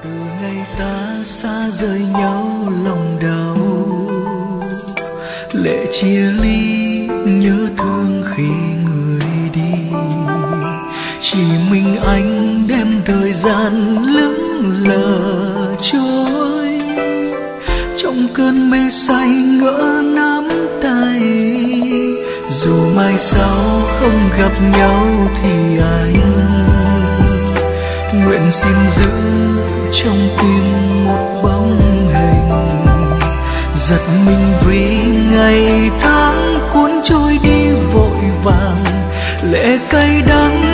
Từ ngày xa xa rời nhau lòng đau, lệ chia ly nhớ thương khi người đi. Chỉ mình anh đem thời gian lững lờ trôi, trong cơn mê say ngỡ nắm tay. Dù mai sau không gặp nhau thì anh nguyện xin giữ trong tim một bóng hình. Giật mình vì ngày tháng cuốn trôi đi vội vàng, lệ cay đắng